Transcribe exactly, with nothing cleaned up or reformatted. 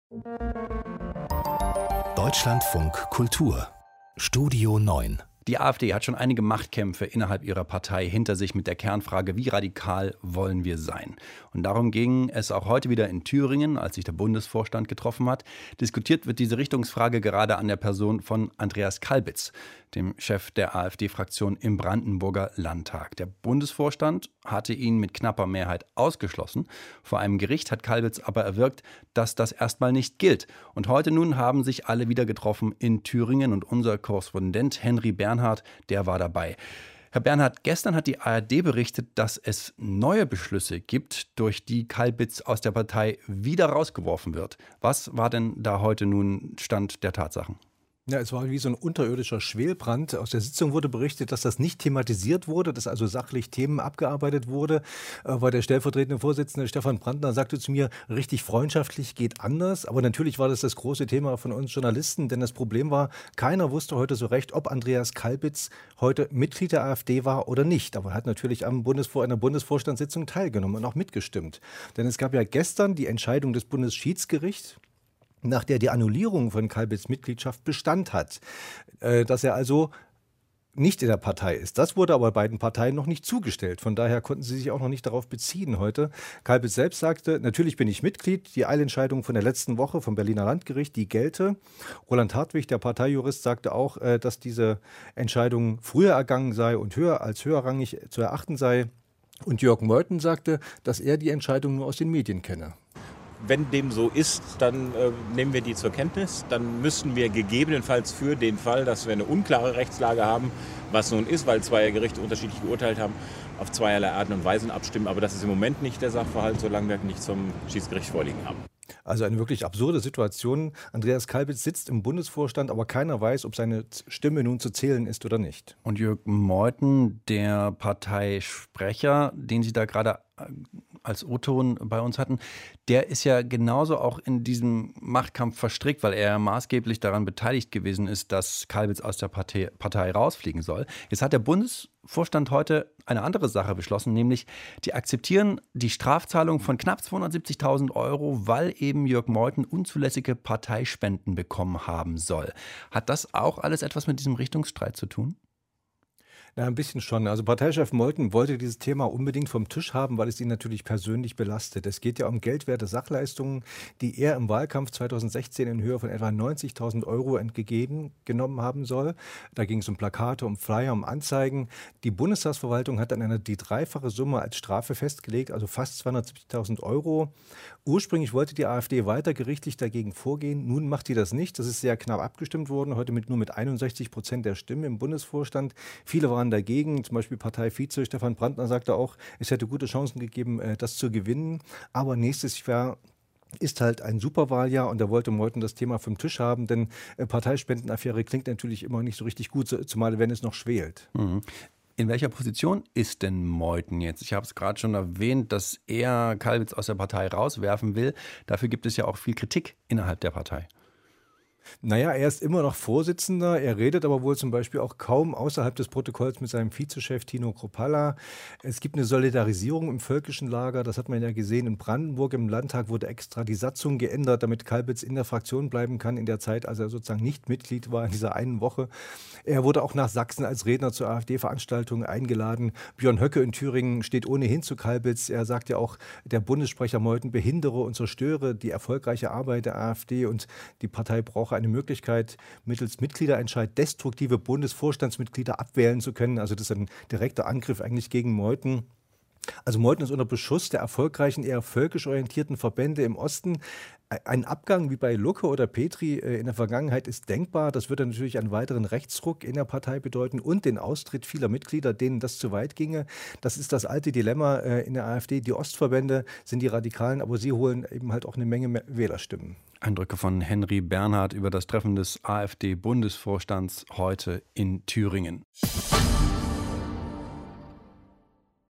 Deutschlandfunk Kultur Studio neun. Die AfD hat schon einige Machtkämpfe innerhalb ihrer Partei hinter sich mit der Kernfrage, wie radikal wollen wir sein? Und darum ging es auch heute wieder in Thüringen, als sich der Bundesvorstand getroffen hat. Diskutiert wird diese Richtungsfrage gerade an der Person von Andreas Kalbitz, dem Chef der AfD-Fraktion im Brandenburger Landtag. Der Bundesvorstand hatte ihn mit knapper Mehrheit ausgeschlossen. Vor einem Gericht hat Kalbitz aber erwirkt, dass das erstmal nicht gilt. Und heute nun haben sich alle wieder getroffen in Thüringen und unser Korrespondent Henry Bernhard, der war dabei. Herr Bernhard, gestern hat die A R D berichtet, dass es neue Beschlüsse gibt, durch die Kalbitz aus der Partei wieder rausgeworfen wird. Was war denn da heute nun Stand der Tatsachen? Ja, es war wie so ein unterirdischer Schwelbrand. Aus der Sitzung wurde berichtet, dass das nicht thematisiert wurde, dass also sachlich Themen abgearbeitet wurde. Äh, weil der stellvertretende Vorsitzende Stefan Brandner sagte zu mir, richtig freundschaftlich geht anders. Aber natürlich war das das große Thema von uns Journalisten, denn das Problem war, keiner wusste heute so recht, ob Andreas Kalbitz heute Mitglied der AfD war oder nicht. Aber er hat natürlich am Bundesvor- einer Bundesvorstandssitzung teilgenommen und auch mitgestimmt. Denn es gab ja gestern die Entscheidung des Bundesschiedsgerichts, nach der die Annullierung von Kalbitz' Mitgliedschaft Bestand hat, äh, dass er also nicht in der Partei ist. Das wurde aber beiden Parteien noch nicht zugestellt. Von daher konnten sie sich auch noch nicht darauf beziehen heute. Kalbitz selbst sagte, natürlich bin ich Mitglied. Die Eilentscheidung von der letzten Woche vom Berliner Landgericht, die gelte. Roland Hartwig, der Parteijurist, sagte auch, äh, dass diese Entscheidung früher ergangen sei und höher als höherrangig zu erachten sei. Und Jörg Meuthen sagte, dass er die Entscheidung nur aus den Medien kenne. Wenn dem so ist, dann äh, nehmen wir die zur Kenntnis. Dann müssen wir gegebenenfalls für den Fall, dass wir eine unklare Rechtslage haben, was nun ist, weil zwei Gerichte unterschiedlich geurteilt haben, auf zweierlei Arten und Weisen abstimmen. Aber das ist im Moment nicht der Sachverhalt, solange wir nicht zum Schiedsgericht vorliegen haben. Also eine wirklich absurde Situation. Andreas Kalbitz sitzt im Bundesvorstand, aber keiner weiß, ob seine Stimme nun zu zählen ist oder nicht. Und Jörg Meuthen, der Parteisprecher, den Sie da gerade als O-Ton bei uns hatten, der ist ja genauso auch in diesem Machtkampf verstrickt, weil er maßgeblich daran beteiligt gewesen ist, dass Kalbitz aus der Partei, Partei rausfliegen soll. Jetzt hat der Bundesvorstand heute eine andere Sache beschlossen, nämlich die akzeptieren die Strafzahlung von knapp zweihundertsiebzigtausend Euro, weil eben Jörg Meuthen unzulässige Parteispenden bekommen haben soll. Hat das auch alles etwas mit diesem Richtungsstreit zu tun? Na, ein bisschen schon. Also Parteichef Meuthen wollte dieses Thema unbedingt vom Tisch haben, weil es ihn natürlich persönlich belastet. Es geht ja um geldwerte Sachleistungen, die er im Wahlkampf zweitausendsechzehn in Höhe von etwa neunzigtausend Euro entgegen genommen haben soll. Da ging es um Plakate, um Flyer, um Anzeigen. Die Bundestagsverwaltung hat dann eine die dreifache Summe als Strafe festgelegt, also fast zweihundertsiebzigtausend Euro. Ursprünglich wollte die AfD weiter gerichtlich dagegen vorgehen. Nun macht die das nicht. Das ist sehr knapp abgestimmt worden, heute mit nur mit einundsechzig Prozent der Stimmen im Bundesvorstand. Viele waren dagegen, zum Beispiel Parteivize Stefan Brandner sagte auch, es hätte gute Chancen gegeben, das zu gewinnen. Aber nächstes Jahr ist halt ein Superwahljahr und da wollte Meuthen das Thema vom Tisch haben, denn Parteispendenaffäre klingt natürlich immer nicht so richtig gut, zumal wenn es noch schwelt. Mhm. In welcher Position ist denn Meuthen jetzt? Ich habe es gerade schon erwähnt, dass er Kalbitz aus der Partei rauswerfen will. Dafür gibt es ja auch viel Kritik innerhalb der Partei. Naja, er ist immer noch Vorsitzender. Er redet aber wohl zum Beispiel auch kaum außerhalb des Protokolls mit seinem Vizechef Tino Kruppalla. Es gibt eine Solidarisierung im völkischen Lager. Das hat man ja gesehen. In Brandenburg im Landtag wurde extra die Satzung geändert, damit Kalbitz in der Fraktion bleiben kann in der Zeit, als er sozusagen nicht Mitglied war in dieser einen Woche. Er wurde auch nach Sachsen als Redner zur AfD-Veranstaltung eingeladen. Björn Höcke in Thüringen steht ohnehin zu Kalbitz. Er sagt ja auch, der Bundessprecher Meuthen behindere und zerstöre die erfolgreiche Arbeit der AfD und die Partei brauche eine Möglichkeit, mittels Mitgliederentscheid destruktive Bundesvorstandsmitglieder abwählen zu können. Also das ist ein direkter Angriff eigentlich gegen Meuthen. Also Meuthen ist unter Beschuss der erfolgreichen, eher völkisch orientierten Verbände im Osten. Ein Abgang wie bei Lucke oder Petri in der Vergangenheit ist denkbar. Das würde natürlich einen weiteren Rechtsruck in der Partei bedeuten und den Austritt vieler Mitglieder, denen das zu weit ginge. Das ist das alte Dilemma in der AfD. Die Ostverbände sind die Radikalen, aber sie holen eben halt auch eine Menge Wählerstimmen. Eindrücke von Henry Bernhard über das Treffen des AfD-Bundesvorstands heute in Thüringen.